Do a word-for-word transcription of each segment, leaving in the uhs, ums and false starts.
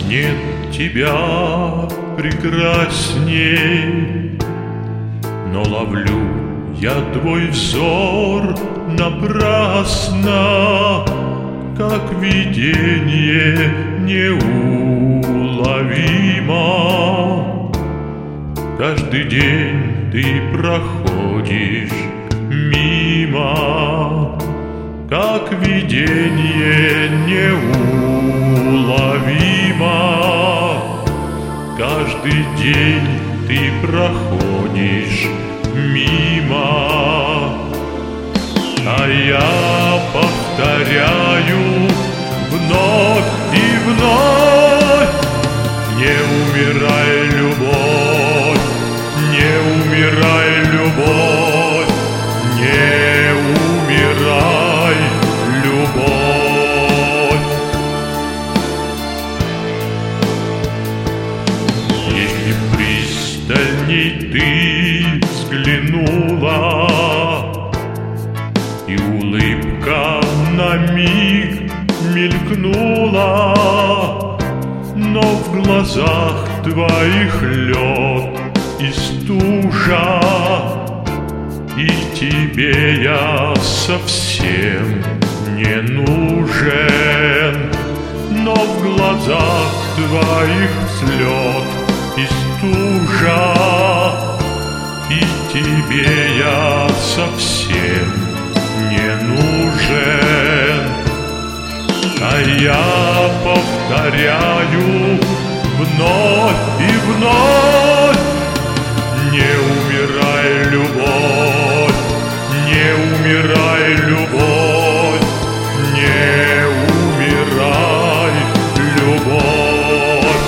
Нет тебя прекрасней, но ловлю я твой взор напрасно, как видение неуловимо. Каждый день ты проходишь мимо, как видение неуловимо. Каждый день ты проходишь мимо, а я повторяю вновь и вновь: не умирай, любовь, не умирай, любовь, не умирай, любовь. Если пристальней ты взглянула, и улыбка на миг мелькнула, но в глазах твоих лед и стужа, и тебе я совсем не нужен. Но в глазах твоих след и стужа, и тебе я совсем не нужен. А я повторяю вновь и вновь: не умирай, любовь, не умирай, любовь, не умирай, любовь.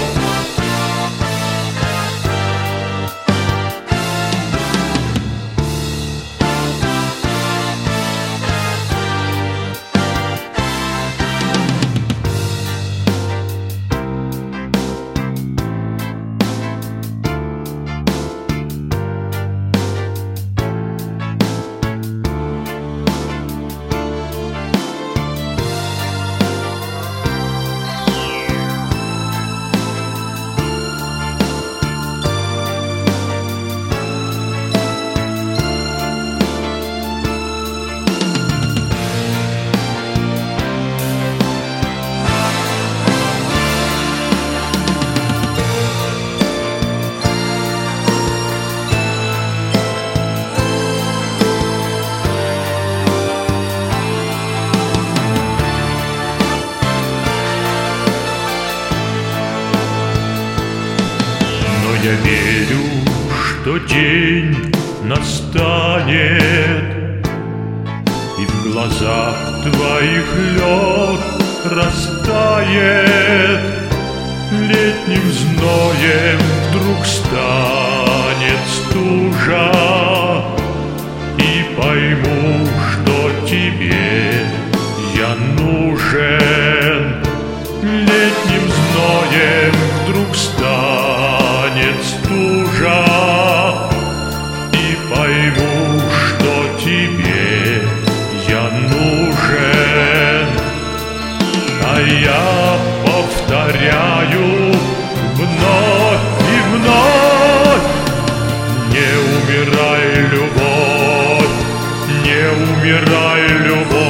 Я верю, что день настанет, и в глазах твоих лед растает. Летним зноем вдруг станет стужа, и пойму, что тебе я нужен. Летним зноем вдруг станет стужа, и пойму, что тебе я нужен. А я повторяю вновь и вновь: не умирай, любовь, не умирай, любовь.